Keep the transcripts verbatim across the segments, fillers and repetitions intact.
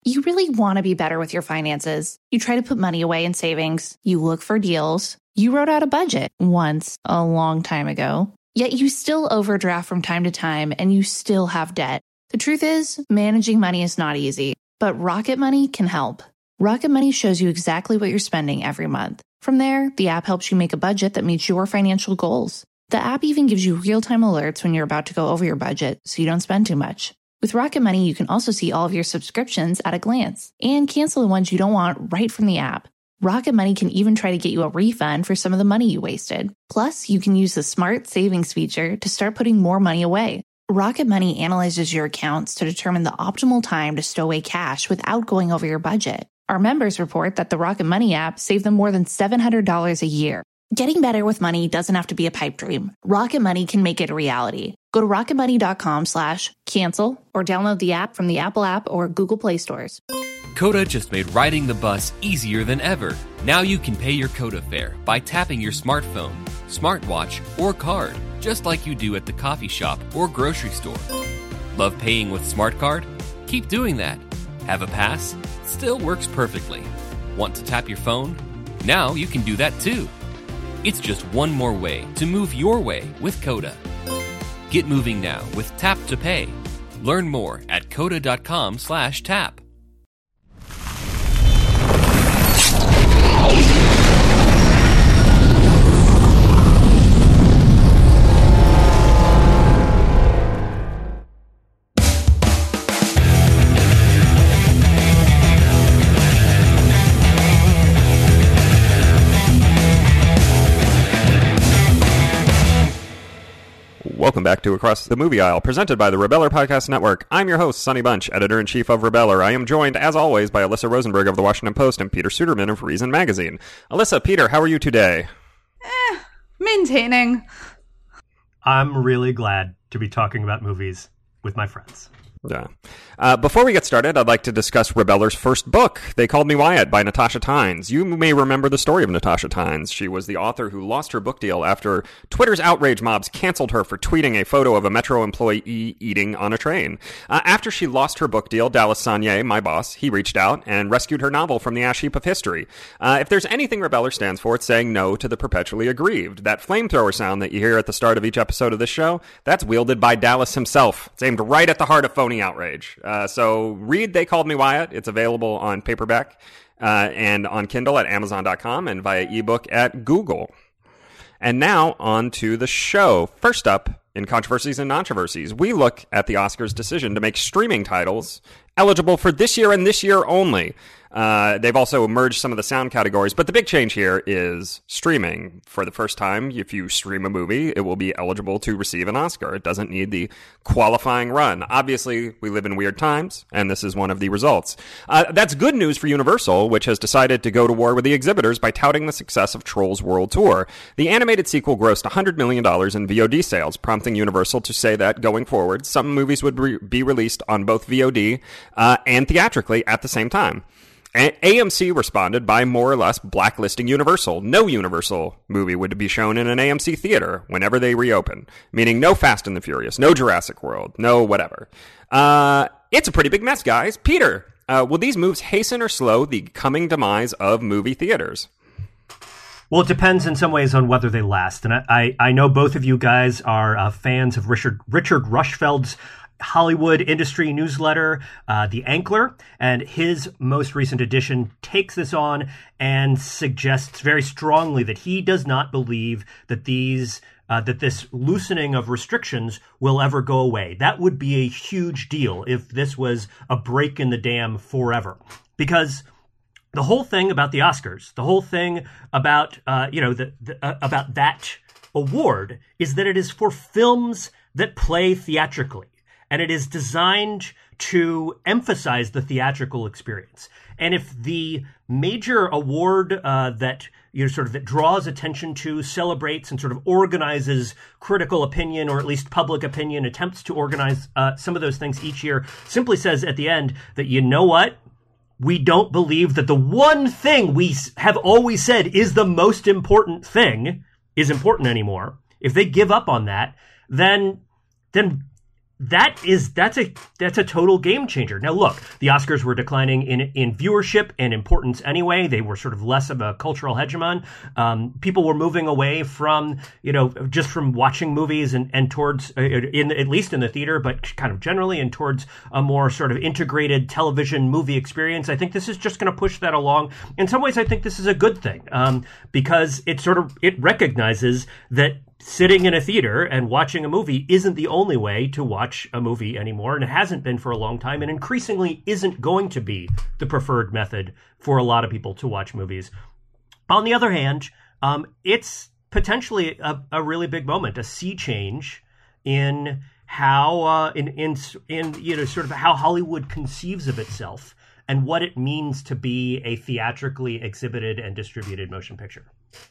You really want to be better with your finances. You try to put money away in savings. You look for deals. You wrote out a budget once a long time ago. Yet you still overdraft from time to time and you still have debt. The truth is, managing money is not easy, but Rocket Money can help. Rocket Money shows you exactly what you're spending every month. From there, the app helps you make a budget that meets your financial goals. The app even gives you real-time alerts when you're about to go over your budget so you don't spend too much. With Rocket Money, you can also see all of your subscriptions at a glance and cancel the ones you don't want right from the app. Rocket Money can even try to get you a refund for some of the money you wasted. Plus, you can use the Smart Savings feature to start putting more money away. Rocket Money analyzes your accounts to determine the optimal time to stow away cash without going over your budget. Our members report that the Rocket Money app saved them more than seven hundred dollars a year. Getting better with money doesn't have to be a pipe dream. Rocket Money can make it a reality. Go to rocketmoney.com slash cancel or download the app from the Apple app or Google Play stores. Coda just made riding the bus easier than ever. Now you can pay your Coda fare by tapping your smartphone, smartwatch, or card, just like you do at the coffee shop or grocery store. Love paying with Smart Card? Keep doing that. Have a pass? Still works perfectly. Want to tap your phone? Now you can do that too. It's just one more way to move your way with Coda. Get moving now with Tap to Pay. Learn more at coda.com slash tap. Welcome back to Across the Movie Aisle, presented by the Rebeller Podcast Network. I'm your host, Sonny Bunch, editor-in-chief of Rebeller. I am joined, as always, by Alyssa Rosenberg of The Washington Post and Peter Suderman of Reason Magazine. Alyssa, Peter, how are you today? Eh, maintaining. I'm really glad to be talking about movies with my friends. Yeah. Uh, before we get started, I'd like to discuss Rebeller's first book, They Called Me Wyatt, by Natasha Tynes. You may remember the story of Natasha Tynes. She was the author who lost her book deal after Twitter's outrage mobs canceled her for tweeting a photo of a Metro employee eating on a train. Uh, after she lost her book deal, Dallas Sonnier, my boss, he reached out and rescued her novel from the ash heap of history. Uh, if there's anything Rebeller stands for, it's saying no to the perpetually aggrieved. That flamethrower sound that you hear at the start of each episode of this show, that's wielded by Dallas himself. It's aimed right at the heart of phony outrage. Uh, so read They Called Me Wyatt. It's available on paperback uh, and on Kindle at amazon dot com and via ebook at Google. And now on to the show. First up, in Controversies and Controversies, we look at the Oscars' decision to make streaming titles eligible for this year and this year only. Uh, they've also merged some of the sound categories, but the big change here is streaming. For the first time, if you stream a movie, it will be eligible to receive an Oscar. It doesn't need the qualifying run. Obviously, we live in weird times, and this is one of the results. Uh, that's good news for Universal, which has decided to go to war with the exhibitors by touting the success of Trolls World Tour. The animated sequel grossed one hundred million dollars in V O D sales, prompting Universal to say that, going forward, some movies would re- be released on both V O D uh, and theatrically at the same time. A M C responded by more or less blacklisting Universal. No Universal movie would be shown in an A M C theater whenever they reopen, meaning no Fast and the Furious, no Jurassic World, no whatever. Uh, it's a pretty big mess, guys. Peter, uh, will these moves hasten or slow the coming demise of movie theaters? Well, it depends in some ways on whether they last. And I, I, I know both of you guys are uh, fans of Richard Richard Rushfeld's Hollywood industry newsletter, uh, The Ankler, and his most recent edition takes this on and suggests very strongly that he does not believe that these uh, that this loosening of restrictions will ever go away. That would be a huge deal if this was a break in the dam forever, because the whole thing about the Oscars, the whole thing about uh, you know the, the uh, about that award is that it is for films that play theatrically. And it is designed to emphasize the theatrical experience. And if the major award uh, that you know, sort of that draws attention to, celebrates, and sort of organizes critical opinion, or at least public opinion, attempts to organize uh, some of those things each year, simply says at the end that, you know what? We don't believe that the one thing we have always said is the most important thing is important anymore. If they give up on that, then then that is that's a that's a total game changer. Now, look, the Oscars were declining in in viewership and importance anyway. They were sort of less of a cultural hegemon. Um, people were moving away from you know just from watching movies and and towards uh, in at least in the theater, but kind of generally and towards a more sort of integrated television movie experience. I think this is just going to push that along. In some ways, I think this is a good thing um, because it sort of it recognizes that sitting in a theater and watching a movie isn't the only way to watch a movie anymore, and it hasn't been for a long time, and increasingly isn't going to be the preferred method for a lot of people to watch movies. On the other hand, um, it's potentially a, a really big moment, a sea change in how, uh, in in in you know, sort of how Hollywood conceives of itself and what it means to be a theatrically exhibited and distributed motion picture.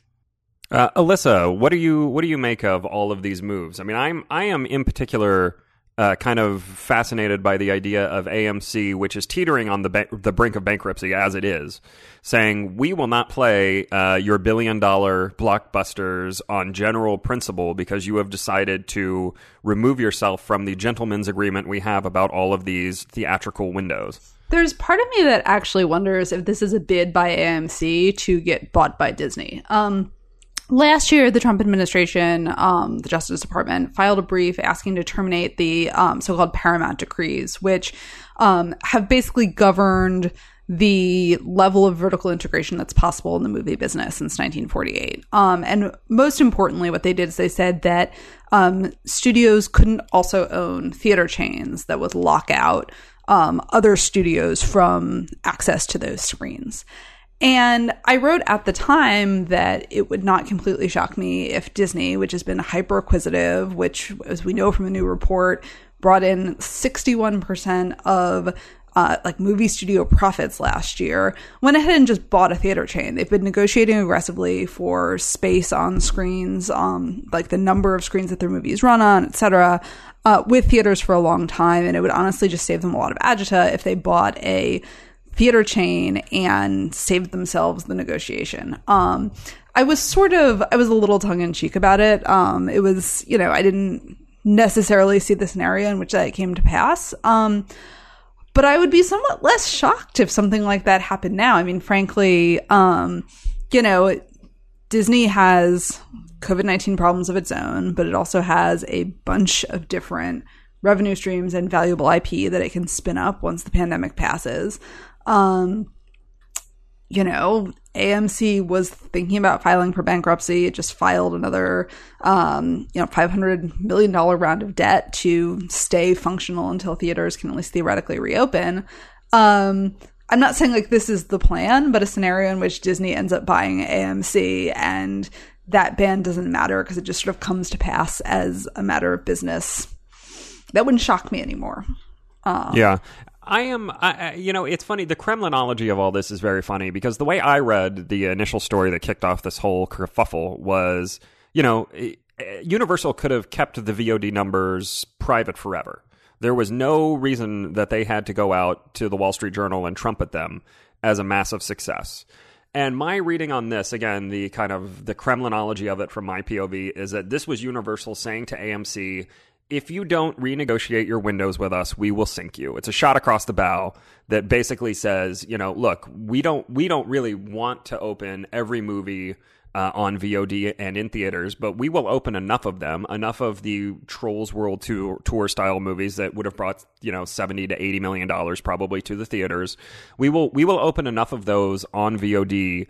Uh, Alyssa, what do you what do you make of all of these moves? I mean, I'm I am in particular uh, kind of fascinated by the idea of A M C, which is teetering on the ba- the brink of bankruptcy as it is, saying we will not play uh, your billion dollar blockbusters on general principle because you have decided to remove yourself from the gentleman's agreement we have about all of these theatrical windows. There's part of me that actually wonders if this is a bid by A M C to get bought by Disney. Um. Last year, the Trump administration, um, the Justice Department, filed a brief asking to terminate the um, so-called Paramount decrees, which um, have basically governed the level of vertical integration that's possible in the movie business since nineteen forty-eight. Um, and most importantly, what they did is they said that um, studios couldn't also own theater chains that would lock out um, other studios from access to those screens. And I wrote at the time that it would not completely shock me if Disney, which has been hyper acquisitive, which, as we know from a new report, brought in sixty-one percent of uh, like movie studio profits last year, went ahead and just bought a theater chain. They've been negotiating aggressively for space on screens, um, like the number of screens that their movies run on, et cetera, uh, with theaters for a long time. And it would honestly just save them a lot of agita if they bought a theater chain and saved themselves the negotiation. Um, I was sort of, I was a little tongue in cheek about it. Um, it was, you know, I didn't necessarily see the scenario in which that came to pass. Um, but I would be somewhat less shocked if something like that happened now. I mean, frankly, um, you know, Disney has COVID nineteen problems of its own, but it also has a bunch of different revenue streams and valuable I P that it can spin up once the pandemic passes. Um, you know, A M C was thinking about filing for bankruptcy. It just filed another, um, you know, five hundred million dollars round of debt to stay functional until theaters can at least theoretically reopen. Um, I'm not saying like this is the plan, but a scenario in which Disney ends up buying A M C and that ban doesn't matter because it just sort of comes to pass as a matter of business. That wouldn't shock me anymore. Um, yeah. I am, I, you know, it's funny. The Kremlinology of all this is very funny because the way I read the initial story that kicked off this whole kerfuffle was, you know, Universal could have kept the V O D numbers private forever. There was no reason that they had to go out to the Wall Street Journal and trumpet them as a massive success. And my reading on this, again, the kind of the Kremlinology of it from my P O V is that this was Universal saying to A M C, if you don't renegotiate your windows with us, we will sink you. It's a shot across the bow that basically says, you know, look, we don't we don't really want to open every movie uh, on V O D and in theaters, but we will open enough of them, enough of the Trolls World Tour, tour style movies that would have brought, you know, seventy to eighty million dollars probably to the theaters. We will we will open enough of those on V O D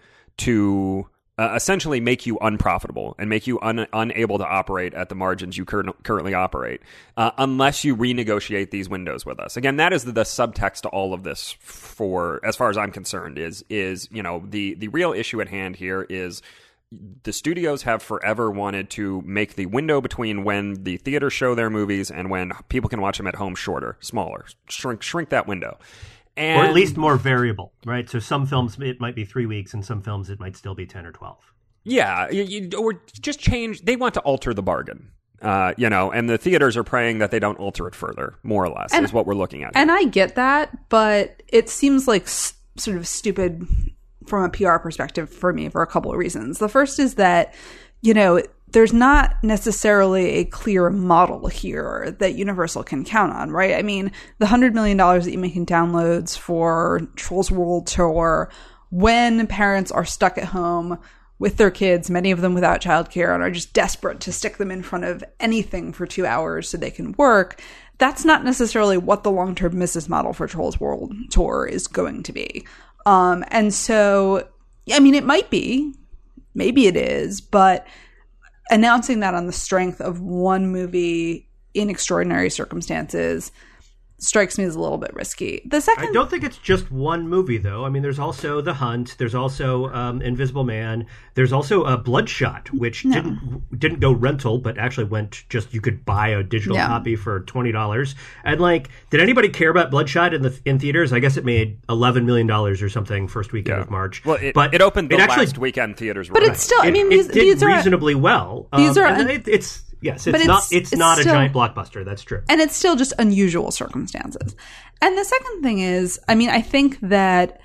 to Uh, essentially make you unprofitable and make you un- unable to operate at the margins you cur- currently operate uh, unless you renegotiate these windows with us. Again, that is the, the subtext to all of this for, as far as I'm concerned, is, is you know, the, the real issue at hand here is the studios have forever wanted to make the window between when the theaters show their movies and when people can watch them at home shorter, smaller, shrink, shrink that window. And, or at least more variable, right? So some films, it might be three weeks, and some films, it might still be ten or twelve. Yeah, you, you, or just change. They want to alter the bargain, uh, you know, and the theaters are praying that they don't alter it further, more or less, and, is what we're looking at. And here. I get that, but it seems like s- sort of stupid from a P R perspective for me for a couple of reasons. The first is that, you know, there's not necessarily a clear model here that Universal can count on, right? I mean, the one hundred million dollars that you make in downloads for Trolls World Tour, when parents are stuck at home with their kids, many of them without childcare, and are just desperate to stick them in front of anything for two hours so they can work, that's not necessarily what the long-term business model for Trolls World Tour is going to be. Um, and so, I mean, it might be, maybe it is, but announcing that on the strength of one movie in extraordinary circumstances strikes me as a little bit risky. The second, I don't think it's just one movie, though. I mean, there's also The Hunt. There's also um, Invisible Man. There's also uh, Bloodshot, which no. didn't didn't go rental, but actually went just you could buy a digital yeah. copy for twenty dollars. And like, did anybody care about Bloodshot in the in theaters? I guess it made eleven million dollars or something first weekend yeah. of March. Well, it, but it opened the it actually, last weekend theaters. But right. it's still. I mean, it, these, it did these are reasonably well. These um, are. And it, it's. Yes, it's, it's not. It's, it's not still, a giant blockbuster. That's true, and it's still just unusual circumstances. And the second thing is, I mean, I think that,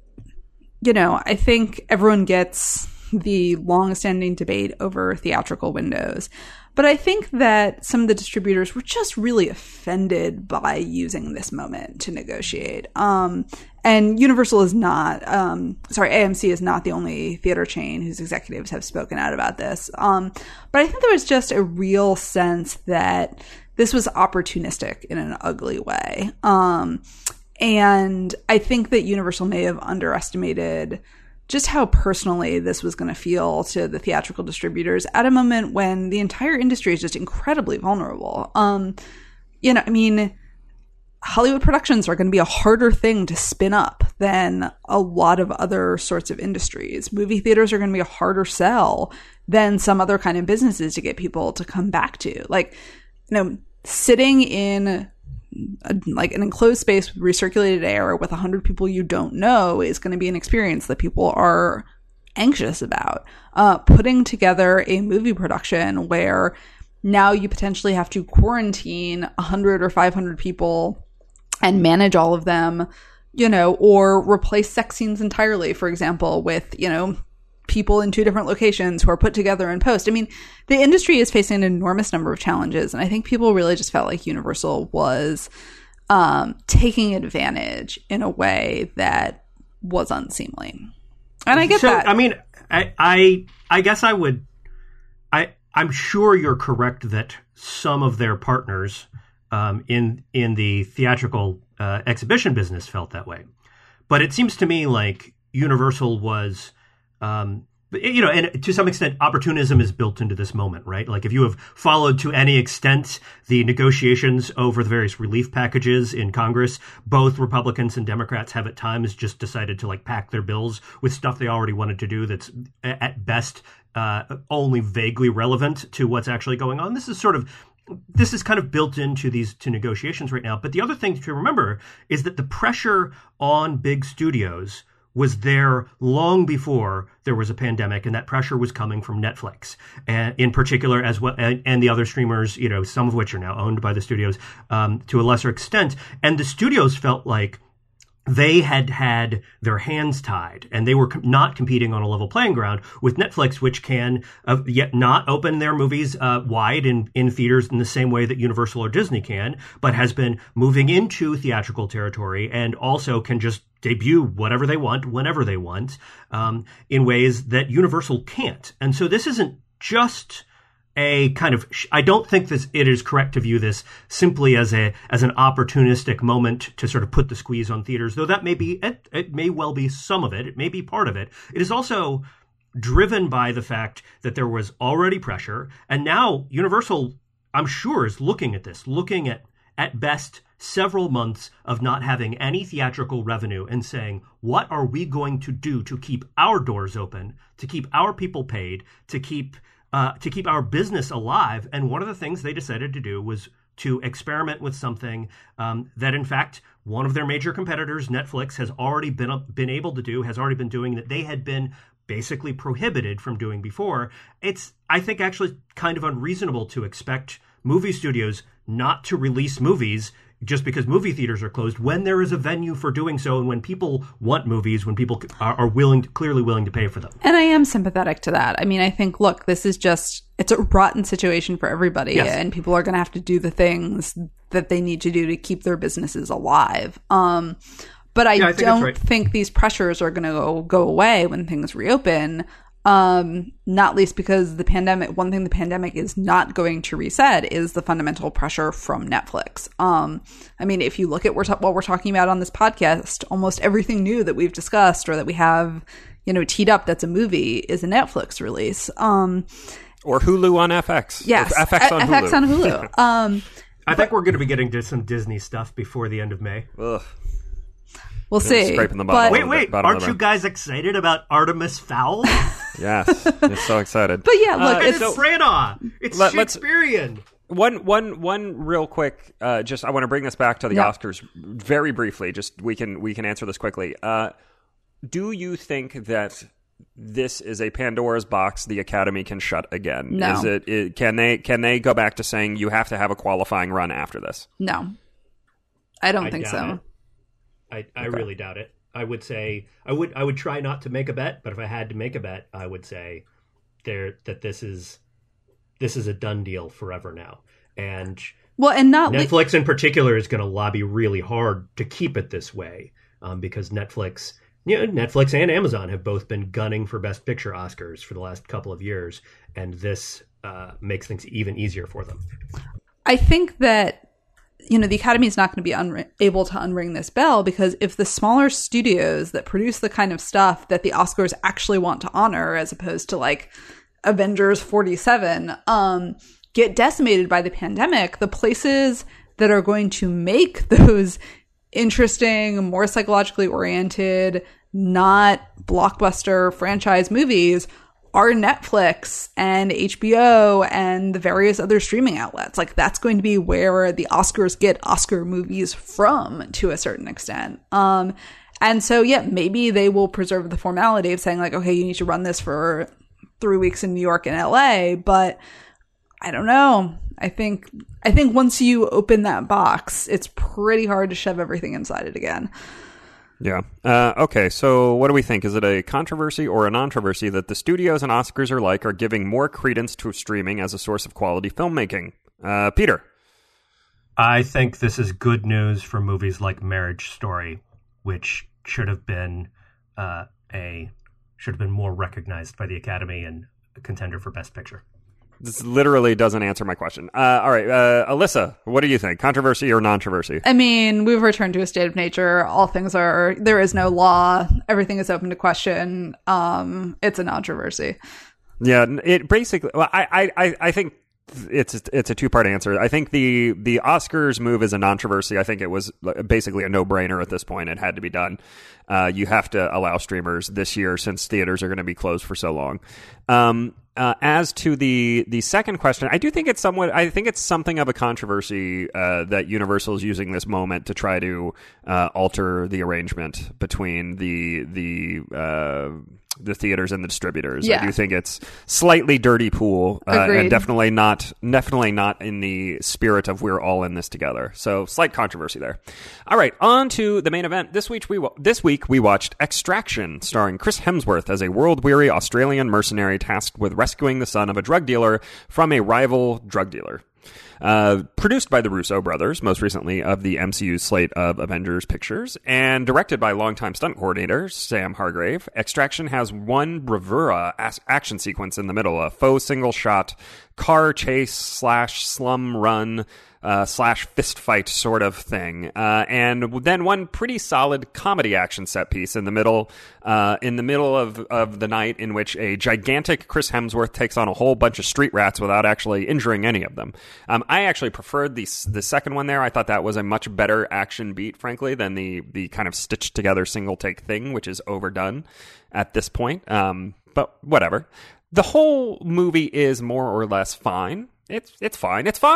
you know, I think everyone gets the long-standing debate over theatrical windows, but I think that some of the distributors were just really offended by using this moment to negotiate. Um, and Universal is not, um, sorry, A M C is not the only theater chain whose executives have spoken out about this. Um, but I think there was just a real sense that this was opportunistic in an ugly way. Um, and I think that Universal may have underestimated just how personally this was going to feel to the theatrical distributors at a moment when the entire industry is just incredibly vulnerable. Um, you know, I mean, Hollywood productions are going to be a harder thing to spin up than a lot of other sorts of industries. Movie theaters are going to be a harder sell than some other kind of businesses to get people to come back to. Like, you know, sitting in a, like an enclosed space with recirculated air with a hundred people you don't know is going to be an experience that people are anxious about. Uh, putting together a movie production where now you potentially have to quarantine a hundred or five hundred people and manage all of them, you know, or replace sex scenes entirely, for example, with, you know, people in two different locations who are put together in post. I mean, the industry is facing an enormous number of challenges, and I think people really just felt like Universal was um, taking advantage in a way that was unseemly. And I get so, that. I mean, I, I, I guess I would, I, I'm sure you're correct that some of their partners um, in in the theatrical uh, exhibition business felt that way, but it seems to me like Universal was. Um, you know, and to some extent, opportunism is built into this moment, right? Like if you have followed to any extent the negotiations over the various relief packages in Congress, both Republicans and Democrats have at times just decided to like pack their bills with stuff they already wanted to do that's at best uh, only vaguely relevant to what's actually going on. This is sort of This is kind of built into these two negotiations right now. But the other thing to remember is that the pressure on big studios was there long before there was a pandemic, and that pressure was coming from Netflix, and in particular, as well, and, and the other streamers, you know, some of which are now owned by the studios um, to a lesser extent. And the studios felt like they had had their hands tied, and they were com- not competing on a level playing ground with Netflix, which can uh, yet not open their movies uh, wide in, in theaters in the same way that Universal or Disney can, but has been moving into theatrical territory and also can just debut whatever they want, whenever they want, um, in ways that Universal can't. And so this isn't just a kind of, I don't think this, it is correct to view this simply as a, as an opportunistic moment to sort of put the squeeze on theaters, though that may be, it, it may well be some of it. It may be part of it. It is also driven by the fact that there was already pressure. And now Universal, I'm sure, is looking at this, looking at, at best, several months of not having any theatrical revenue and saying, what are we going to do to keep our doors open, to keep our people paid, to keep uh, to keep our business alive? And one of the things they decided to do was to experiment with something um, that, in fact, one of their major competitors, Netflix, has already been been able to do, has already been doing, that they had been basically prohibited from doing before. It's, I think, actually kind of unreasonable to expect movie studios not to release movies just because movie theaters are closed, when there is a venue for doing so, and when people want movies, when people are, are willing, to, clearly willing to pay for them. And I am sympathetic to that. I mean, I think, look, this is just, it's a rotten situation for everybody, yes. and people are going to have to do the things that they need to do to keep their businesses alive. Um, but I, yeah, I think don't right. think these pressures are going to go, go away when things reopen. Um, not least because the pandemic, one thing the pandemic is not going to reset is the fundamental pressure from Netflix. Um, I mean, if you look at we're ta- what we're talking about on this podcast, almost everything new that we've discussed or that we have, you know, teed up that's a movie is a Netflix release. Um, or Hulu on F X. Yes. F X on F X Hulu. on Hulu. um, I think we're going to be getting to some Disney stuff before the end of May. Ugh. We'll see. Scraping the but, wait, wait. Aren't you guys excited about Artemis Fowl? Yes. You're so excited. But yeah, look, uh, it's... It's Branagh. It's let, Shakespearean. One, one, one real quick, uh, just I want to bring this back to the yeah. Oscars very briefly. Just we can we can answer this quickly. Uh, do you think that this is a Pandora's box the Academy can shut again? No. Is it, it can they can they go back to saying you have to have a qualifying run after this? No. I don't I think so. It. I, I okay. really doubt it. I would say I would I would try not to make a bet, but if I had to make a bet, I would say there that this is this is a done deal forever now. And well, and not Netflix li- in particular is going to lobby really hard to keep it this way, um, because Netflix, you know, Netflix and Amazon have both been gunning for Best Picture Oscars for the last couple of years, and this uh, makes things even easier for them. I think that, you know, the Academy is not going to be un- able to unring this bell, because if the smaller studios that produce the kind of stuff that the Oscars actually want to honor, as opposed to like Avengers forty-seven, um, get decimated by the pandemic, the places that are going to make those interesting, more psychologically oriented, not blockbuster franchise movies are Netflix and H B O and the various other streaming outlets. Like, that's going to be where the Oscars get Oscar movies from to a certain extent. Um, and so, yeah, maybe they will preserve the formality of saying like, okay, you need to run this for three weeks in New York and L A, but I don't know. I think, I think once you open that box, it's pretty hard to shove everything inside it again. Yeah. Uh, okay, so what do we think? Is it a controversy or a non-controversy that the studios and Oscars alike are giving more credence to streaming as a source of quality filmmaking? Uh, Peter? I think this is good news for movies like Marriage Story, which should have been uh, a should have been more recognized by the Academy and a contender for Best Picture. This literally doesn't answer my question. Uh, all right, uh, Alyssa, what do you think? Controversy or non-controversy? I mean, we've returned to a state of nature. All things are, there is no law. Everything is open to question. Um, it's a non-controversy. Yeah, it basically, well, I, I, I think it's it's a two-part answer. I think the the Oscars move is a non-controversy. I think it was basically a no-brainer at this point. It had to be done. Uh, you have to allow streamers this year since theaters are going to be closed for so long. Um, uh, as to the the second question, I do think it's somewhat. I think it's something of a controversy uh, that Universal is using this moment to try to uh, alter the arrangement between the the. Uh, the theaters and the distributors. Yeah. I do think it's slightly dirty pool, uh, and definitely not, definitely not in the spirit of we're all in this together. So slight controversy there. All right, on to the main event. This week we this week we watched Extraction, starring Chris Hemsworth as a world-weary Australian mercenary tasked with rescuing the son of a drug dealer from a rival drug dealer. Uh, produced by the Russo brothers, most recently of the M C U's slate of Avengers pictures, and directed by longtime stunt coordinator Sam Hargrave. Extraction has one bravura as- action sequence in the middle, a faux single-shot car chase slash slum run uh, slash fist fight sort of thing, uh, and then one pretty solid comedy action set piece in the middle, uh, in the middle of, of the night, in which a gigantic Chris Hemsworth takes on a whole bunch of street rats without actually injuring any of them. Um, I actually preferred the the second one there. I thought that was a much better action beat, frankly, than the the kind of stitched together single take thing, which is overdone at this point. Um, but whatever. The whole movie is more or less fine. It's it's fine. It's fine.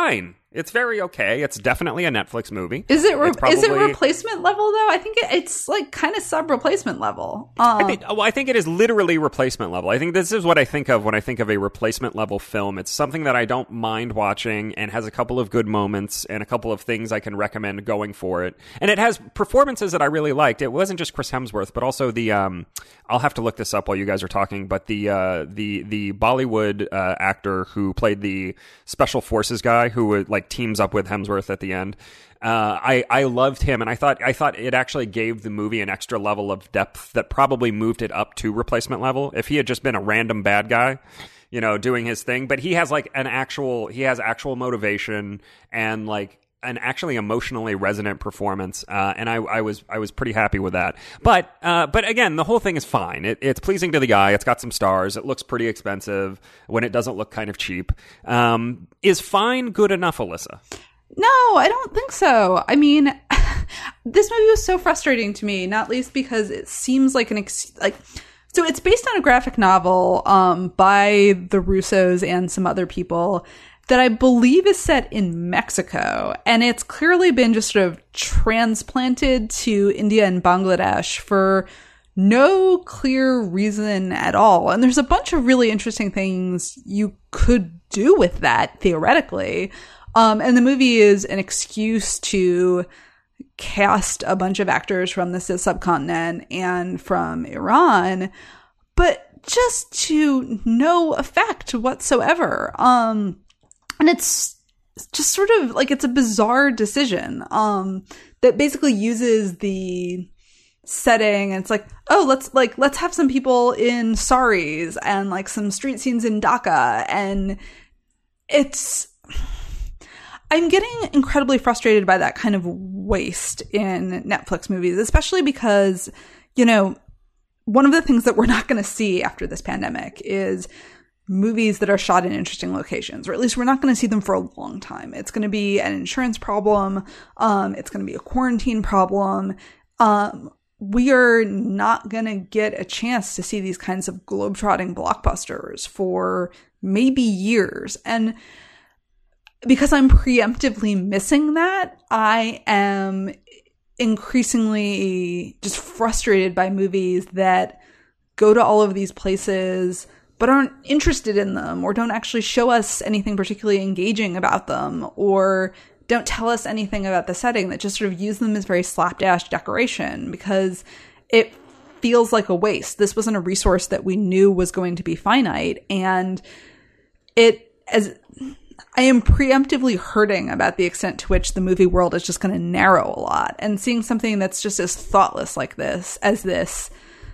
It's very okay. It's definitely a Netflix movie. Is it re- probably, is it replacement level though? I think it, it's like kind of sub replacement level. Uh, I think, well, I think it is literally replacement level. I think this is what I think of when I think of a replacement level film. It's something that I don't mind watching and has a couple of good moments and a couple of things I can recommend going for it. And it has performances that I really liked. It wasn't just Chris Hemsworth, but also the um, I'll have to look this up while you guys are talking. But the uh, the the Bollywood uh, actor who played the special forces guy who would like. teams up with Hemsworth at the end. Uh, I I loved him, and I thought I thought it actually gave the movie an extra level of depth that probably moved it up to replacement level. If he had just been a random bad guy, you know, doing his thing, but he has like an actual he has actual motivation and like an actually emotionally resonant performance, uh, and I, I was I was pretty happy with that. But uh, but again, the whole thing is fine. It, it's pleasing to the eye. It's got some stars. It looks pretty expensive when it doesn't look kind of cheap. Um, is fine good enough, Alyssa? No, I don't think so. I mean, this movie was so frustrating to me, not least because it seems like an ex- like. So it's based on a graphic novel um, by the Russos and some other people that I believe is set in Mexico. And it's clearly been just sort of transplanted to India and Bangladesh for no clear reason at all. And there's a bunch of really interesting things you could do with that, theoretically. Um, and the movie is an excuse to cast a bunch of actors from the subcontinent and from Iran, but just to no effect whatsoever. Um, And it's just sort of like it's a bizarre decision um, that basically uses the setting. And it's like, oh, let's like let's have some people in saris and like some street scenes in Dhaka. And it's I'm getting incredibly frustrated by that kind of waste in Netflix movies, especially because, you know, one of the things that we're not going to see after this pandemic is movies that are shot in interesting locations, or at least we're not going to see them for a long time. It's going to be an insurance problem. Um, it's going to be a quarantine problem. Um, we are not going to get a chance to see these kinds of globetrotting blockbusters for maybe years. And because I'm preemptively missing that, I am increasingly just frustrated by movies that go to all of these places but aren't interested in them, or don't actually show us anything particularly engaging about them, or don't tell us anything about the setting, that just sort of use them as very slapdash decoration, because it feels like a waste. This wasn't a resource that we knew was going to be finite, and it as I am preemptively hurting about the extent to which the movie world is just going to narrow a lot, and seeing something that's just as thoughtless like this as this.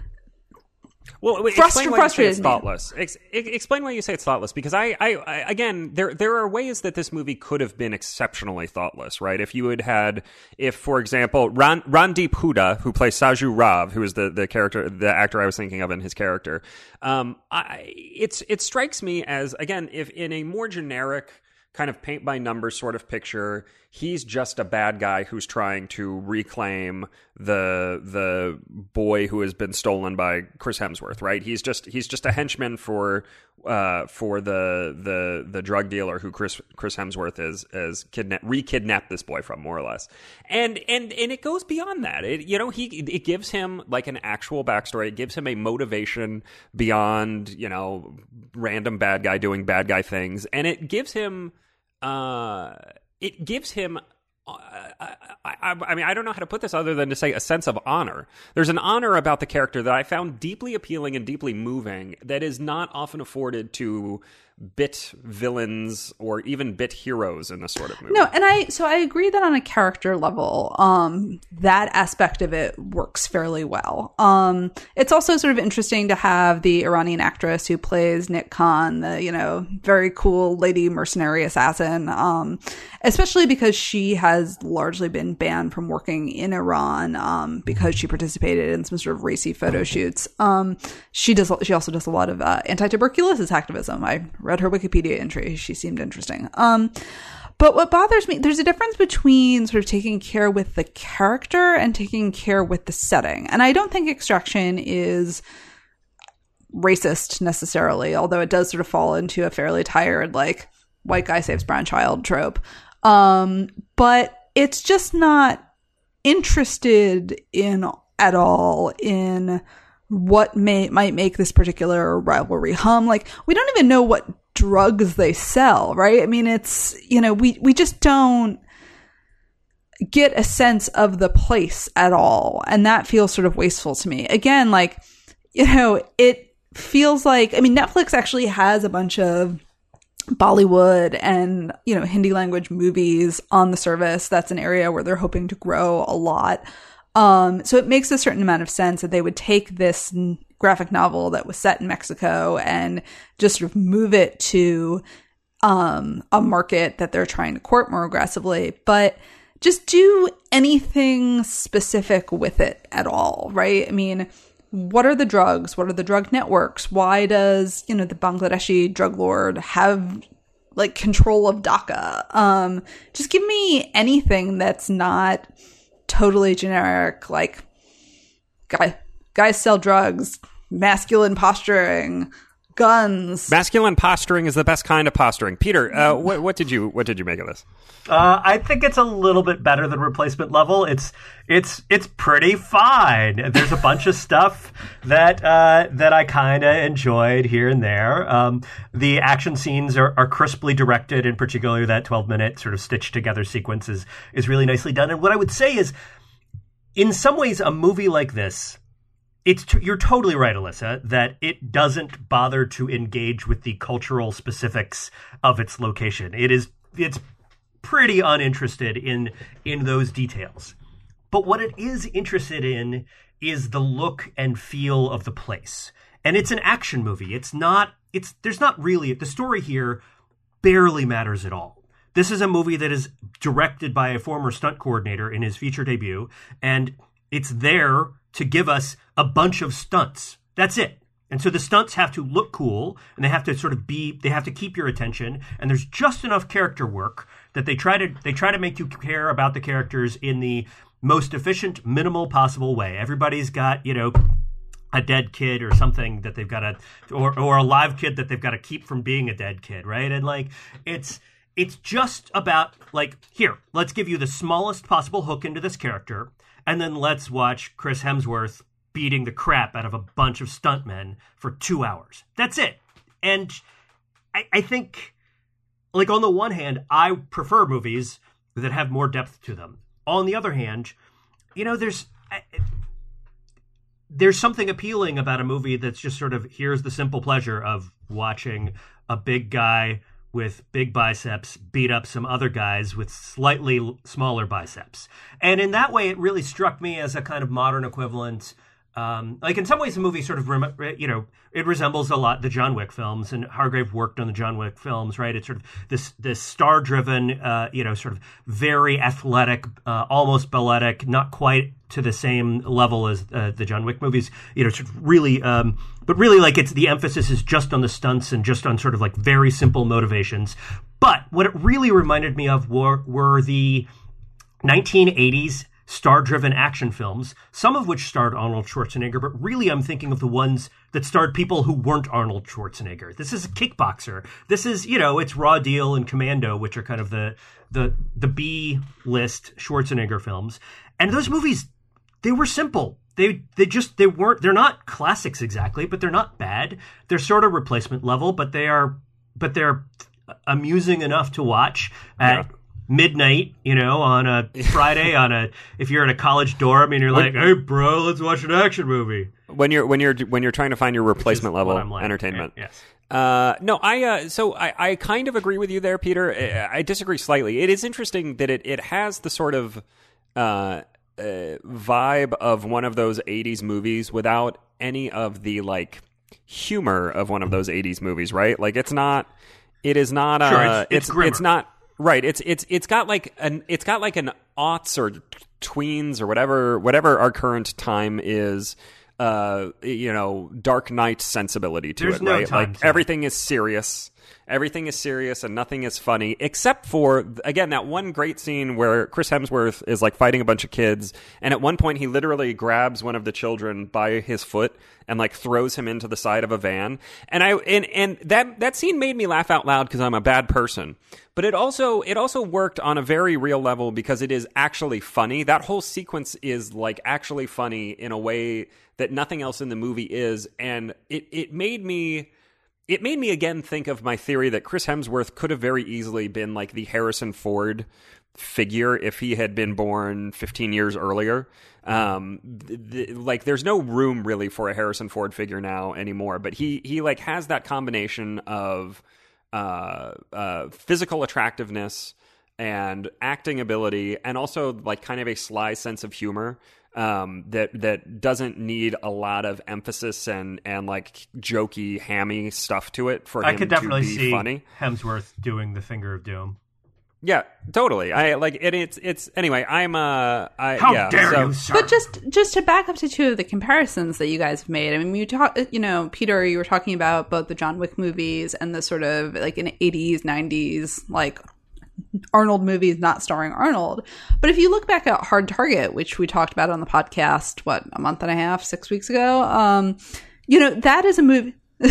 Well, Frust- explain why you say it's me. thoughtless. Ex- explain why you say it's thoughtless, because I, I, I, again, there there are ways that this movie could have been exceptionally thoughtless, right? If you had had, if for example, Ran, Randeep Hooda, who plays Saju Rav, who is the, the character, the actor I was thinking of in his character, um, I, it's it strikes me as, again, if in a more generic kind of paint by numbers sort of picture, he's just a bad guy who's trying to reclaim the the boy who has been stolen by Chris Hemsworth, right? He's just he's just a henchman for uh, for the the the drug dealer who Chris Chris Hemsworth is is kidnap re-kidnapped this boy from, more or less. And and and it goes beyond that. It, you know, he it gives him like an actual backstory. It gives him a motivation beyond, you know, random bad guy doing bad guy things, and it gives him. Uh, it gives him, uh, I, I, I mean, I don't know how to put this other than to say a sense of honor. There's an honor about the character that I found deeply appealing and deeply moving that is not often afforded to bit villains or even bit heroes in this sort of movie. No, and I so I agree that on a character level, um, that aspect of it works fairly well. Um, it's also sort of interesting to have the Iranian actress who plays Nick Khan, the, you know, very cool lady mercenary assassin, um, especially because she has largely been banned from working in Iran um, because she participated in some sort of racy photo shoots. Um, she does. She also does a lot of uh, anti-tuberculosis activism. I read her Wikipedia entry. She seemed interesting. Um, but what bothers me, there's a difference between sort of taking care with the character and taking care with the setting. And I don't think Extraction is racist necessarily, although it does sort of fall into a fairly tired, like, white guy saves brown child trope. Um, but it's just not interested in at all in what may might make this particular rivalry hum. Like, we don't even know what drugs they sell, right? I mean, it's, you know, we, we just don't get a sense of the place at all. And that feels sort of wasteful to me. Again, like, you know, it feels like, I mean, Netflix actually has a bunch of Bollywood and, you know, Hindi language movies on the service. That's an area where they're hoping to grow a lot. Um, so it makes a certain amount of sense that they would take this n- graphic novel that was set in Mexico and just sort of move it to um, a market that they're trying to court more aggressively, but just do anything specific with it at all, right? I mean, what are the drugs? What are the drug networks? Why does, you know, the Bangladeshi drug lord have like control of Dhaka? Um, just give me anything that's not totally generic, like guy, guys sell drugs, masculine posturing, guns. Masculine posturing is the best kind of posturing. Peter, uh, what, what did you what did you make of this? Uh, I think it's a little bit better than Replacement Level. It's it's it's pretty fine. There's a bunch of stuff that uh, that I kind of enjoyed here and there. Um, the action scenes are, are crisply directed, in particular that twelve minute sort of stitched together sequence is, is really nicely done. And what I would say is, in some ways, a movie like this, it's t- you're totally right, Alyssa, that it doesn't bother to engage with the cultural specifics of its location. It is it's pretty uninterested in in those details. But what it is interested in is the look and feel of the place. And it's an action movie. It's not it's there's not really the story here barely matters at all. This is a movie that is directed by a former stunt coordinator in his feature debut, and it's there to give us a bunch of stunts. That's it. And so the stunts have to look cool, and they have to sort of be, they have to keep your attention, and there's just enough character work that they try to, they try to make you care about the characters in the most efficient, minimal possible way. Everybody's got, you know, a dead kid or something that they've got to, or, or a live kid that they've got to keep from being a dead kid, right? And like, it's, it's just about, like, here, let's give you the smallest possible hook into this character, and then let's watch Chris Hemsworth beating the crap out of a bunch of stuntmen for two hours. That's it. And I, I think, like, on the one hand, I prefer movies that have more depth to them. On the other hand, you know, there's I, there's something appealing about a movie that's just sort of, here's the simple pleasure of watching a big guy with big biceps beat up some other guys with slightly smaller biceps. And in that way, it really struck me as a kind of modern equivalent. Um, like, in some ways, the movie sort of, you know, it resembles a lot the John Wick films, and Hargrave worked on the John Wick films, right? It's sort of this this star-driven, uh, you know, sort of very athletic, uh, almost balletic, not quite to the same level as uh, the John Wick movies, you know, sort of really, um, but really, like, it's the emphasis is just on the stunts and just on sort of like very simple motivations. But what it really reminded me of were, were the nineteen eighties star-driven action films, some of which starred Arnold Schwarzenegger, but really I'm thinking of the ones that starred people who weren't Arnold Schwarzenegger. This is a Kickboxer. This is, you know, it's Raw Deal and Commando, which are kind of the the the B-list Schwarzenegger films. And those movies, they were simple. They they just, they weren't, they're not classics exactly, but they're not bad. They're sort of replacement level, but they are, but they're amusing enough to watch at yeah. midnight, you know, on a Friday, on a, if you're in a college dorm and you're like, hey bro, let's watch an action movie. When you're when you're when you're trying to find your replacement level like, entertainment. Right? Yes. Uh, no, I uh, so I, I kind of agree with you there, Peter. I, I disagree slightly. It is interesting that it, it has the sort of uh, uh, vibe of one of those eighties movies without any of the like humor of one of those eighties movies, right? Like it's not. It is not. Uh, sure, it's, it's, it's, it's not. Right. It's it's it's got like an it's got like an aughts or tweens or whatever whatever our current time is. Uh, you know, Dark Knight sensibility to There's it, no right? time Like to everything is serious. Everything is serious and nothing is funny, except for, again, that one great scene where Chris Hemsworth is like fighting a bunch of kids, and at one point he literally grabs one of the children by his foot and like throws him into the side of a van. And I and and that that scene made me laugh out loud because I'm a bad person. But it also it also worked on a very real level because it is actually funny. That whole sequence is like actually funny in a way that nothing else in the movie is, and it it made me it made me again think of my theory that Chris Hemsworth could have very easily been like the Harrison Ford figure if he had been born fifteen years earlier. Um, th- th- like there's no room really for a Harrison Ford figure now anymore, but he he like has that combination of uh, uh, physical attractiveness and acting ability, and also like kind of a sly sense of humor um, that that doesn't need a lot of emphasis and and like jokey, hammy stuff to it for I him could definitely to be see funny. Hemsworth doing the Finger of Doom. Yeah, totally. I like it. It's it's anyway. I'm uh. I, How yeah, dare so, you, sir? But just just to back up to two of the comparisons that you guys have made. I mean, you talk, you know, Peter, you were talking about both the John Wick movies and the sort of like in eighties, nineties, like Arnold movies not starring Arnold. But if you look back at Hard Target, which we talked about on the podcast, what, a month and a half, six weeks ago, um, you know, that is a movie.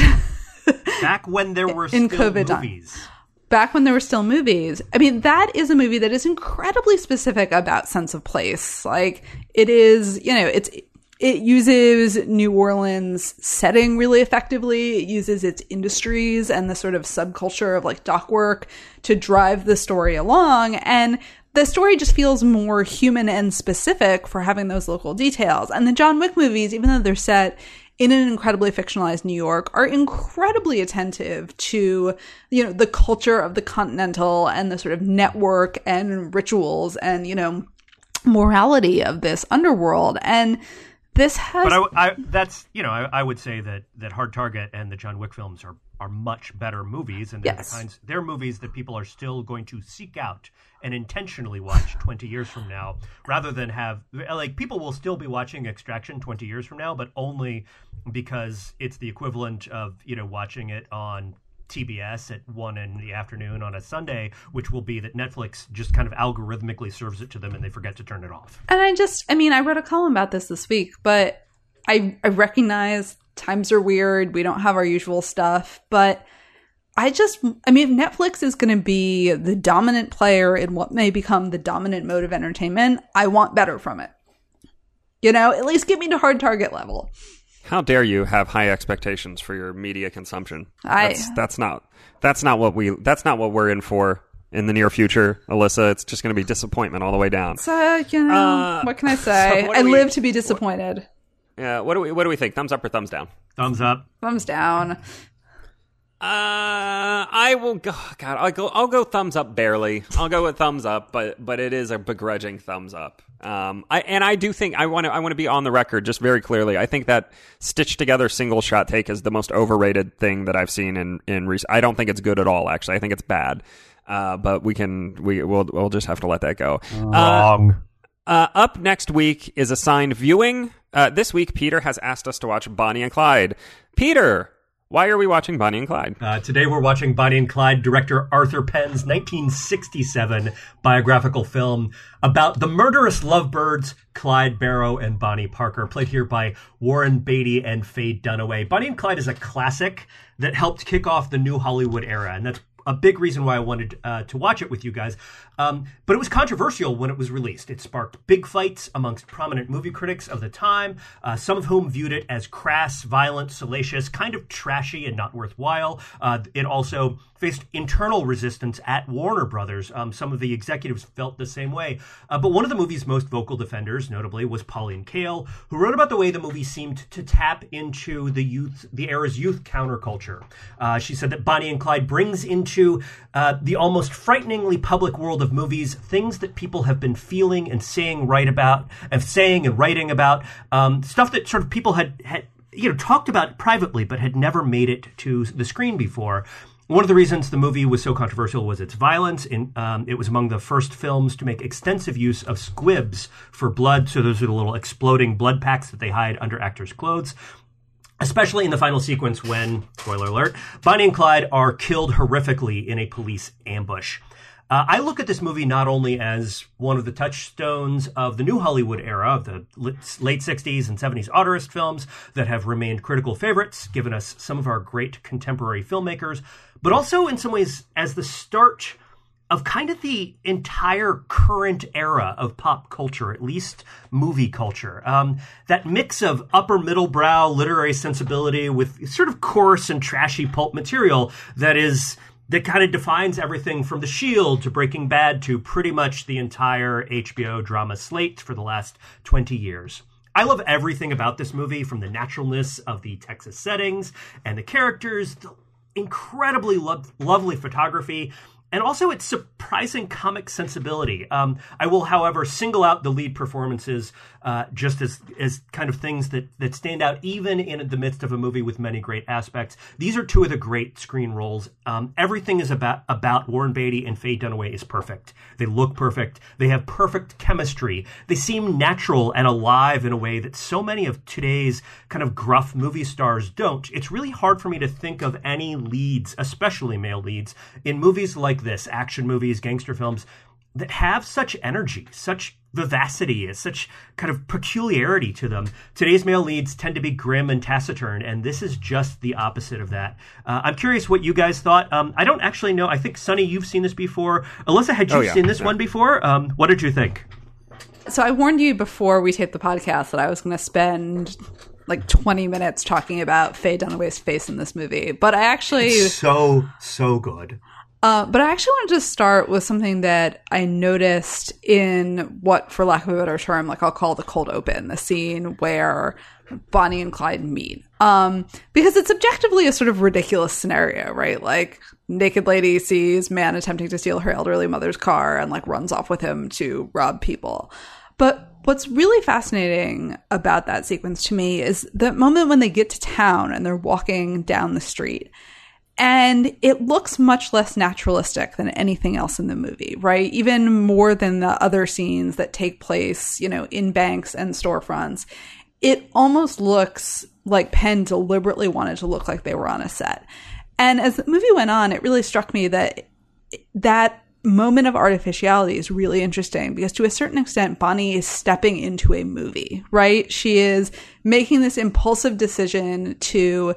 Back when there were in still COVID movies. time. Back when there were still movies. I mean, that is a movie that is incredibly specific about sense of place. Like, it is, you know, it's it uses New Orleans setting really effectively. It uses its industries and the sort of subculture of like dock work to drive the story along. And the story just feels more human and specific for having those local details. And the John Wick movies, even though they're set in an incredibly fictionalized New York, are incredibly attentive to, you know, the culture of the Continental and the sort of network and rituals and, you know, morality of this underworld. And this has... But I, I, that's, you know, I, I would say that, that Hard Target and the John Wick films are, are much better movies. And they're Yes. the kinds, they're movies that people are still going to seek out and intentionally watch twenty years from now, rather than have, like, people will still be watching Extraction twenty years from now, but only because it's the equivalent of, you know, watching it on T B S at one in the afternoon on a Sunday, which will be that Netflix just kind of algorithmically serves it to them and they forget to turn it off. And I just, I mean, I wrote a column about this this week, but I, I recognize times are weird. We don't have our usual stuff, but I just, I mean, if Netflix is going to be the dominant player in what may become the dominant mode of entertainment, I want better from it. You know, at least get me to Hard Target level. How dare you have high expectations for your media consumption? I, That's, that's not that's not what we that's not what we're in for in the near future, Alyssa. It's just going to be disappointment all the way down. So, you know, Uh, what can I say? so what do I we- live to be disappointed. Yeah. What do we what do we think? Thumbs up or thumbs down? Thumbs up. Thumbs down. Uh, I will go. God, I'll go. I'll go thumbs up barely. I'll go with thumbs up, but but it is a begrudging thumbs up. Um, I and I do think I want to. I want to be on the record just very clearly. I think that stitched together single shot take is the most overrated thing that I've seen in in recent. I don't think it's good at all. Actually, I think it's bad. Uh, but we can we we'll we'll just have to let that go. Wrong. Uh, uh, up next week is assigned viewing. Uh, this week, Peter has asked us to watch Bonnie and Clyde. Peter, why are we watching Bonnie and Clyde? Uh, today we're watching Bonnie and Clyde, director Arthur Penn's nineteen sixty-seven biographical film about the murderous lovebirds Clyde Barrow and Bonnie Parker, played here by Warren Beatty and Faye Dunaway. Bonnie and Clyde is a classic that helped kick off the new Hollywood era, and that's a big reason why I wanted uh, to watch it with you guys. Um, but it was controversial when it was released. It sparked big fights amongst prominent movie critics of the time, uh, some of whom viewed it as crass, violent, salacious, kind of trashy and not worthwhile. Uh, it also faced internal resistance at Warner Brothers. Um, some of the executives felt the same way. Uh, but one of the movie's most vocal defenders, notably, was Pauline Kael, who wrote about the way the movie seemed to tap into the youth, the era's youth counterculture. Uh, she said that Bonnie and Clyde brings into uh, the almost frighteningly public world of movies things that people have been feeling and saying right about, and saying and writing about, um, stuff that sort of people had, had you know talked about privately but had never made it to the screen before. One of the reasons the movie was so controversial was its violence. In, um, it was among the first films to make extensive use of squibs for blood. So those are the little exploding blood packs that they hide under actors' clothes. especially in the final sequence when, spoiler alert, Bonnie and Clyde are killed horrifically in a police ambush. Uh, I look at this movie not only as one of the touchstones of the new Hollywood era of the late sixties and seventies auteurist films that have remained critical favorites, given us some of our great contemporary filmmakers, but also in some ways as the start of kind of the entire current era of pop culture, at least movie culture. Um, that mix of upper middle brow literary sensibility with sort of coarse and trashy pulp material that is... that kind of defines everything from The Shield to Breaking Bad to pretty much the entire H B O drama slate for the last twenty years. I love everything about this movie, from the naturalness of the Texas settings and the characters, the incredibly lo- lovely photography, and also its surprising comic sensibility. Um, I will, however, single out the lead performances uh, just as as kind of things that, that stand out even in the midst of a movie with many great aspects. These are two of the great screen roles. Um, everything is about, about Warren Beatty and Faye Dunaway is perfect. They look perfect. They have perfect chemistry. They seem natural and alive in a way that so many of today's kind of gruff movie stars don't. It's really hard for me to think of any leads, especially male leads, in movies like this, action movies, gangster films, that have such energy, such vivacity, such kind of peculiarity to them. Today's male leads tend to be grim and taciturn, and this is just the opposite of that. Uh, I'm curious what you guys thought. Um, I don't actually know. I think, Sonny, you've seen this before. Alyssa, had you oh, yeah, seen this yeah. one before? Um, what did you think? So I warned you before we taped the podcast that I was going to spend like twenty minutes talking about Faye Dunaway's face in this movie, but I actually... It's so, so good. Uh, but I actually wanted to start with something that I noticed in what, for lack of a better term, like I'll call the cold open, the scene where Bonnie and Clyde meet. Um, because it's objectively a sort of ridiculous scenario, right? Like, naked lady sees man attempting to steal her elderly mother's car and like runs off with him to rob people. But what's really fascinating about that sequence to me is the moment when they get to town and they're walking down the street. And it looks much less naturalistic than anything else in the movie, right? Even more than the other scenes that take place, you know, in banks and storefronts. It almost looks like Penn deliberately wanted to look like they were on a set. And as the movie went on, it really struck me that that moment of artificiality is really interesting because to a certain extent, Bonnie is stepping into a movie, right? She is making this impulsive decision to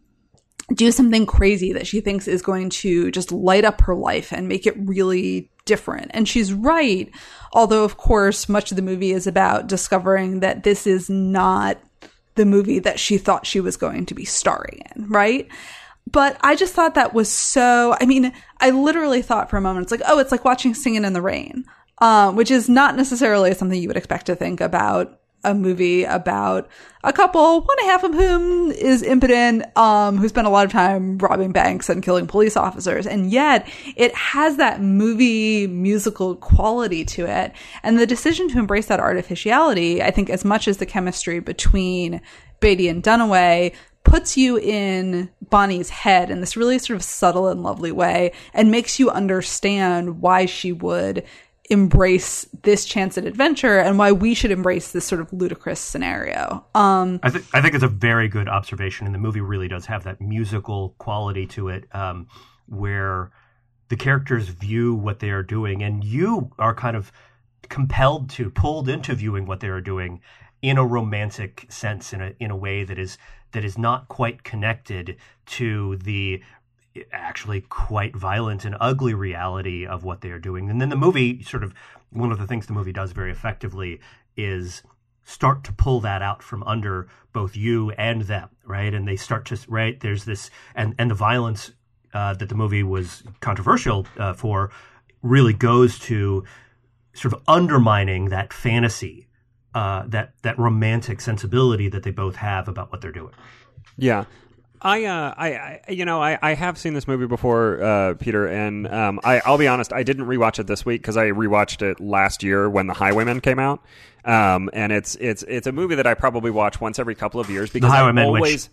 do something crazy that she thinks is going to just light up her life and make it really different. And she's right. Although, of course, much of the movie is about discovering that this is not the movie that she thought she was going to be starring in, right? But I just thought that was so, I mean, I literally thought for a moment, it's like, oh, it's like watching Singin' in the Rain, um, which is not necessarily something you would expect to think about a movie about a couple, one and a half of whom is impotent, um, who spent a lot of time robbing banks and killing police officers. And yet it has that movie musical quality to it. And the decision to embrace that artificiality, I think as much as the chemistry between Beatty and Dunaway, puts you in Bonnie's head in this really sort of subtle and lovely way and makes you understand why she would embrace this chance at adventure and why we should embrace this sort of ludicrous scenario. Um, I think I think it's a very good observation, and the movie really does have that musical quality to it, um, where the characters view what they are doing, and you are kind of compelled to, pulled into viewing what they are doing in a romantic sense, in a in a way that is that is not quite connected to the actually quite violent and ugly reality of what they are doing. And then the movie sort of, one of the things the movie does very effectively is start to pull that out from under both you and them, right? And they start to, right, there's this, and, and the violence uh, that the movie was controversial uh, for really goes to sort of undermining that fantasy, uh, that, that romantic sensibility that they both have about what they're doing. Yeah. I, uh, I, I, you know, I, I have seen this movie before, uh, Peter, and um, I, I'll be honest, I didn't rewatch it this week because I rewatched it last year when The Highwaymen came out, um, and it's it's it's a movie that I probably watch once every couple of years because The I Highwaymen, always. Which,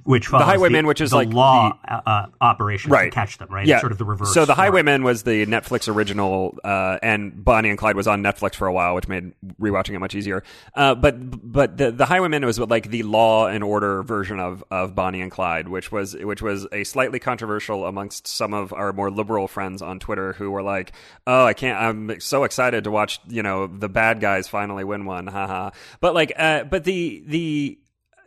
which follows the Highwaymen, which is the like law the, uh, operation right. to catch them, right? Yeah. It's sort of the reverse. So the story. Highwaymen was the Netflix original, uh, and Bonnie and Clyde was on Netflix for a while, which made rewatching it much easier. Uh, but but the the Highwaymen was like the Law and Order version of of Bonnie and Clyde, which was which was a slightly controversial amongst some of our more liberal friends on Twitter who were like, "Oh, I can't! I'm so excited to watch, you know, the bad guys finally win one, haha." But like, uh, but the the.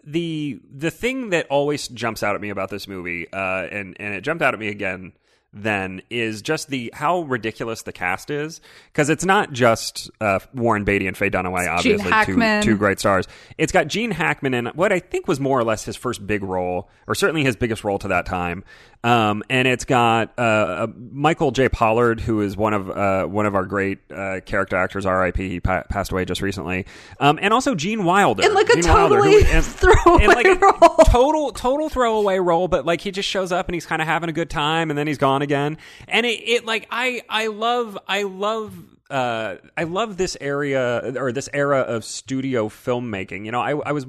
The the thing that always jumps out at me about this movie, uh, and, and it jumped out at me again then, is just the how ridiculous the cast is. Because it's not just uh, Warren Beatty and Faye Dunaway, obviously, two, two great stars. It's got Gene Hackman in what I think was more or less his first big role, or certainly his biggest role to that time. Um, and it's got uh, uh, Michael J. Pollard, who is one of uh, one of our great uh, character actors, R I P He pa- passed away just recently. Um, and also Gene Wilder. In like a Gene totally Wilder, who, and, throwaway and like a role. Total, total throwaway role, but like he just shows up and he's kind of having a good time and then he's gone again. And it, it like, I, I love, I love, Uh, I love this area or this era of studio filmmaking. You know, I, I was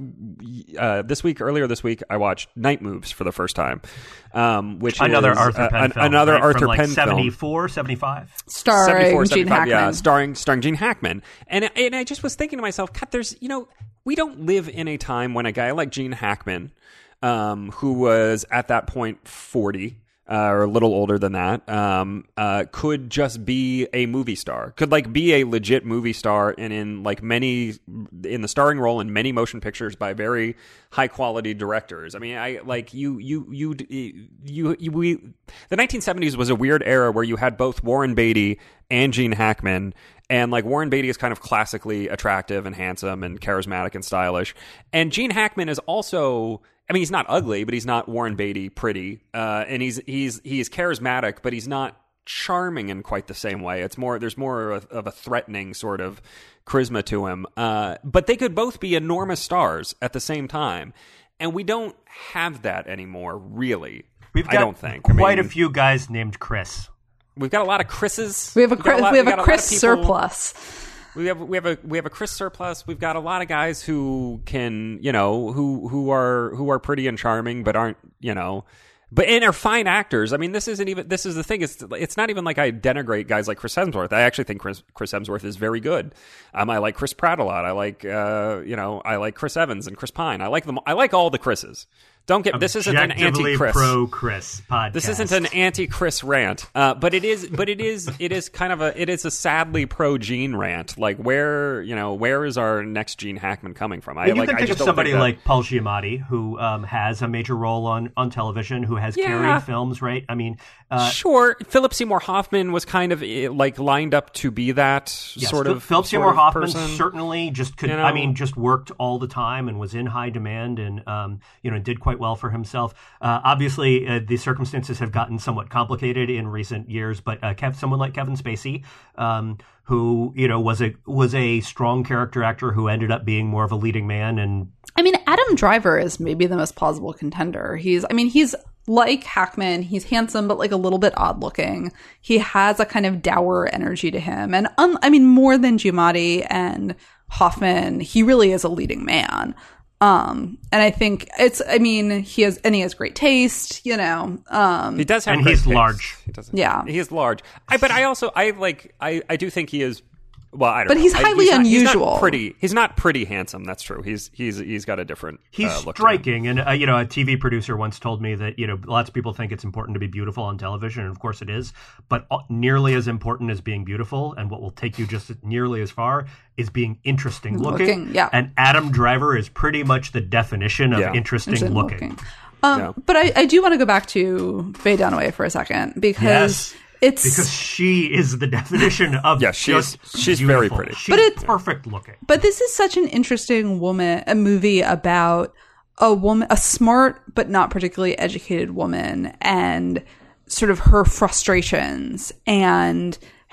uh, this week earlier this week I watched Night Moves for the first time, um, which another is Arthur Penn uh, film, another right? Arthur From like Penn seventy-four, seventy-five starring seventy-four, Gene seventy-five, Hackman. yeah, starring starring Gene Hackman. And and I just was thinking to myself, God, there's you know we don't live in a time when a guy like Gene Hackman, um, who was at that point forty. Uh, or a little older than that, um, uh, could just be a movie star, could like be a legit movie star, and in like many, in the starring role in many motion pictures by very high quality directors. I mean, I like you, you, you, you, you we. The nineteen seventies was a weird era where you had both Warren Beatty and Gene Hackman. And like Warren Beatty is kind of classically attractive and handsome and charismatic and stylish, and Gene Hackman is also. I mean, he's not ugly, but he's not Warren Beatty pretty, uh, and he's he's he's charismatic, but he's not charming in quite the same way. It's more there's more of a, of a threatening sort of charisma to him. Uh, but they could both be enormous stars at the same time, and we don't have that anymore, really. We've got I don't think quite I mean, a few guys named Chris. We've got a lot of Chris's. We have a We've got Chris, lot- we have we've a got Chris lot of people- surplus. We have we have a we have a Chris surplus. We've got a lot of guys who can you know who who are who are pretty and charming, but aren't you know, but and are fine actors. I mean, this isn't even this is the thing. It's it's not even like I denigrate guys like Chris Hemsworth. I actually think Chris Chris Hemsworth is very good. Um, I like Chris Pratt a lot. I like uh you know I like Chris Evans and Chris Pine. I like them. I like all the Chris's. Don't get this isn't an anti-Chris. Pro-Chris podcast. This isn't an anti-Chris rant, uh, but it is. But it is. It is kind of a. It is a sadly pro-Gene rant. Like where you know where is our next Gene Hackman coming from? I you like. can I think just of don't somebody think that- like Paul Giamatti, who um, has a major role on, on television, who has Yeah. carried films, right? I mean, uh, sure, Philip Seymour Hoffman was kind of eh, like lined up to be that yes, sort Phil- of. Philip sort Seymour of Hoffman person. certainly just could. You know? I mean, just worked all the time and was in high demand, and um, you know, did quite well for himself. Uh, obviously, uh, the circumstances have gotten somewhat complicated in recent years, but uh, Kev, someone like Kevin Spacey, um, who you know was a was a strong character actor who ended up being more of a leading man, and I mean, Adam Driver is maybe the most plausible contender. He's, I mean, he's like Hackman. He's handsome, but like a little bit odd looking. He has a kind of dour energy to him, and um, I mean, more than Giamatti and Hoffman, he really is a leading man. Um, and I think it's, I mean, he has, and he has great taste, you know, um, He does have, and great he's taste. large. He does, Yeah. he is large. I, but I also, I like, I, I do think he is. Well, I don't But know. he's I- highly not, He's unusual. not pretty. He's not pretty handsome. That's true. He's he's he's got a different. He's uh, look to him. striking, and uh, you know, a T V producer once told me that you know lots of people think it's important to be beautiful on television, and of course it is. But uh, nearly as important as being beautiful, and what will take you just nearly as far, is being interesting looking. Looking, yeah. And Adam Driver is pretty much the definition of Yeah. interesting, Interesting looking. looking. Um, Yeah. But I, I do want to go back to Faye Dunaway for a second because Yes. it's Because she is the definition of Yeah, she's- just she's very beautiful. pretty. She's But it- perfect looking. But this is such an interesting woman, a movie about a woman, a smart but not particularly educated woman, and sort of her frustrations and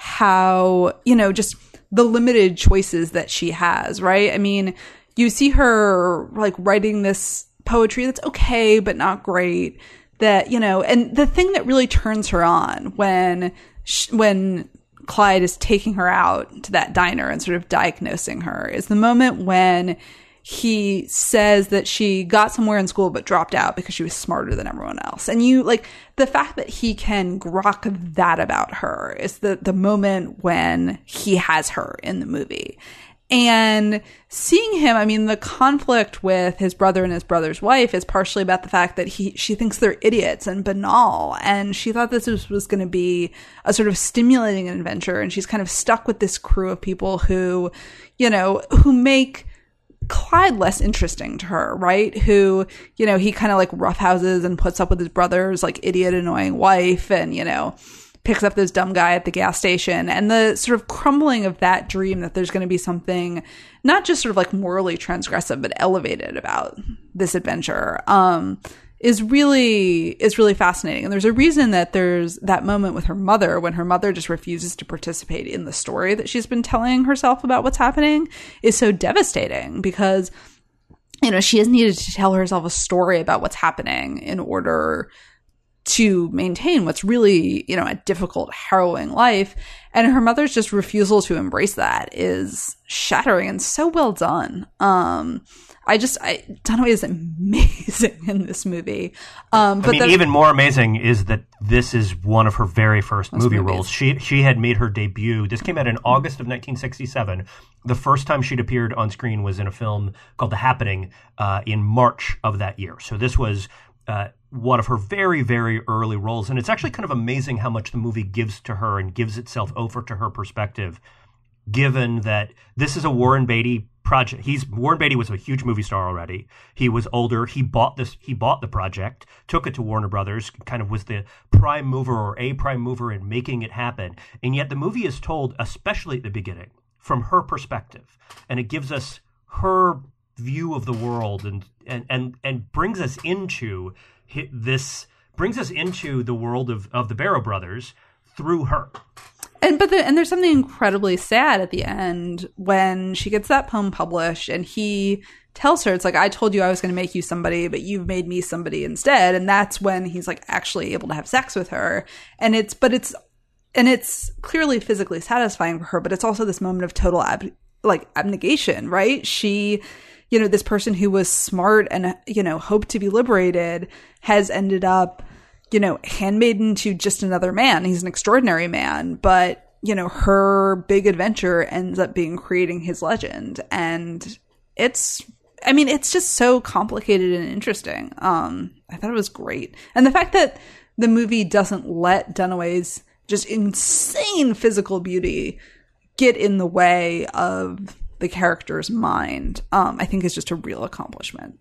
how, you know, just the limited choices that she has, right? I mean, you see her like writing this poetry that's okay, but not great. That, you know, and the thing that really turns her on when, sh- when Clyde is taking her out to that diner and sort of diagnosing her is the moment when he says that she got somewhere in school but dropped out because she was smarter than everyone else. And you, like, the fact that he can grok that about her is the, the moment when he has her in the movie. And seeing him, I mean, the conflict with his brother and his brother's wife is partially about the fact that he she thinks they're idiots and banal. And she thought this was, was going to be a sort of stimulating adventure. And she's kind of stuck with this crew of people who, you know, who make Clyde less interesting to her, right? Who, you know, he kind of like roughhouses and puts up with his brother's like idiot, annoying wife, and, you know, picks up this dumb guy at the gas station. And the sort of crumbling of that dream that there's going to be something not just sort of like morally transgressive, but elevated about this adventure, um, is really, is really fascinating. And there's a reason that there's that moment with her mother when her mother just refuses to participate in the story that she's been telling herself about what's happening is so devastating, because, you know, she has needed to tell herself a story about what's happening in order to maintain what's really, you know, a difficult, harrowing life. And her mother's just refusal to embrace that is shattering and so well done. Um, I just, I, Dunaway is amazing in this movie. Um, but I mean, the, even more amazing is that this is one of her very first movie movies. roles. She she had made her debut. This came out in August of nineteen sixty-seven. The first time she'd appeared on screen was in a film called The Happening uh, in March of that year. So this was uh, one of her very, very early roles. And it's actually kind of amazing how much the movie gives to her and gives itself over to her perspective, given that this is a Warren Beatty project. He's Warren Beatty was a huge movie star already. He was older. He bought this. He bought the project, took it to Warner Brothers, kind of was the prime mover or a prime mover in making it happen. And yet the movie is told, especially at the beginning, from her perspective, and it gives us her view of the world, and and and and brings us into this brings us into the world of of the Barrow brothers through her. And but the, and there's something incredibly sad at the end when she gets that poem published and he tells her, it's like, I told you I was going to make you somebody, but you've made me somebody instead. And that's when he's like actually able to have sex with her. And it's, but it's, and it's clearly physically satisfying for her, but it's also this moment of total ab, like abnegation, right? She, you know, this person who was smart and, you know, hoped to be liberated has ended up, you know, handmaiden to just another man. He's an extraordinary man, but, you know, her big adventure ends up being creating his legend. And it's, I mean, it's just so complicated and interesting. Um, I thought it was great. And the fact that the movie doesn't let Dunaway's just insane physical beauty get in the way of the character's mind, um, I think is just a real accomplishment.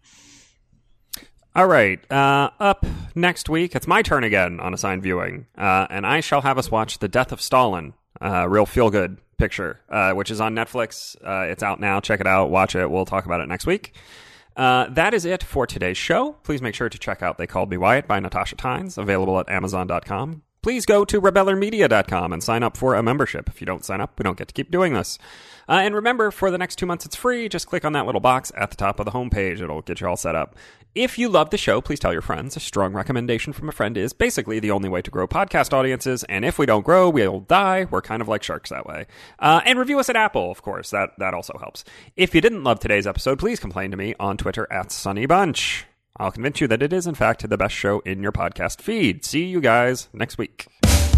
All right, uh, up next week, it's my turn again on assigned viewing, uh, and I shall have us watch The Death of Stalin, uh, real feel-good picture, uh, which is on Netflix. Uh, it's out now. Check it out. Watch it. We'll talk about it next week. Uh, that is it for today's show. Please make sure to check out They Called Me Wyatt by Natasha Tynes, available at amazon dot com. Please go to rebeller media dot com and sign up for a membership. If you don't sign up, we don't get to keep doing this. Uh, and remember, for the next two months, it's free. Just click on that little box at the top of the homepage. It'll get you all set up. If you love the show, please tell your friends. A strong recommendation from a friend is basically the only way to grow podcast audiences. And if we don't grow, we'll die. We're kind of like sharks that way. Uh, and review us at Apple, of course. That, that also helps. If you didn't love today's episode, please complain to me on Twitter at Sunny Bunch. I'll convince you that it is, in fact, the best show in your podcast feed. See you guys next week.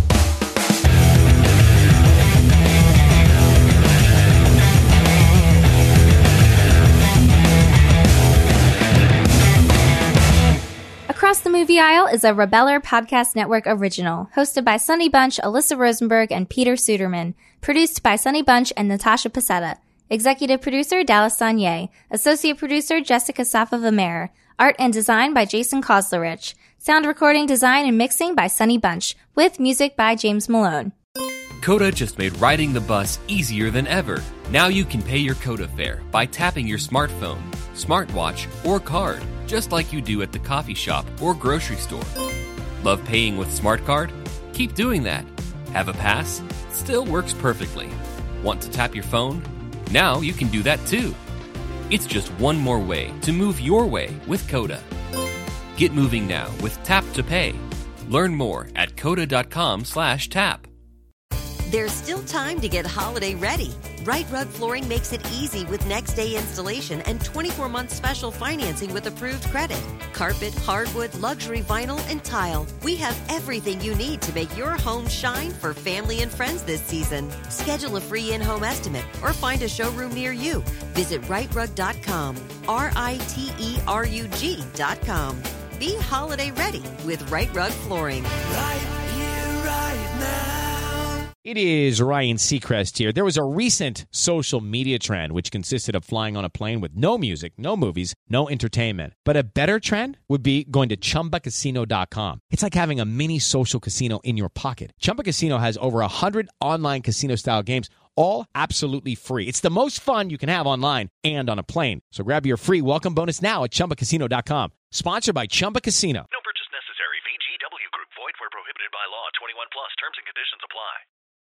Across the Movie Aisle is a Rebeller Podcast Network original, hosted by Sunny Bunch, Alyssa Rosenberg, and Peter Suderman. Produced by Sunny Bunch and Natasha Pasetta. Executive producer Dallas Sanye. Associate producer Jessica Safa-Vamer. Art and design by Jason Koslerich. Sound recording, design, and mixing by Sunny Bunch. With music by James Malone. Coda just made riding the bus easier than ever. Now you can pay your Coda fare by tapping your smartphone, smartwatch, or card, just like you do at the coffee shop or grocery store. Love paying with Smart Card? Keep doing that. Have a pass? Still works perfectly. Want to tap your phone? Now you can do that too. It's just one more way to move your way with Coda. Get moving now with Tap to Pay. Learn more at coda dot com slash tap. There's still time to get holiday ready. Right Rug Flooring makes it easy with next-day installation and twenty-four month special financing with approved credit. Carpet, hardwood, luxury vinyl, and tile. We have everything you need to make your home shine for family and friends this season. Schedule a free in-home estimate or find a showroom near you. Visit right rug dot com. R I T E R U G dot com. Be holiday ready with Right Rug Flooring. Right here, right now. It is Ryan Seacrest here. There was a recent social media trend which consisted of flying on a plane with no music, no movies, no entertainment. But a better trend would be going to Chumba Casino dot com. It's like having a mini social casino in your pocket. Chumba Casino has over one hundred online casino-style games, all absolutely free. It's the most fun you can have online and on a plane. So grab your free welcome bonus now at Chumba Casino dot com. Sponsored by Chumba Casino. No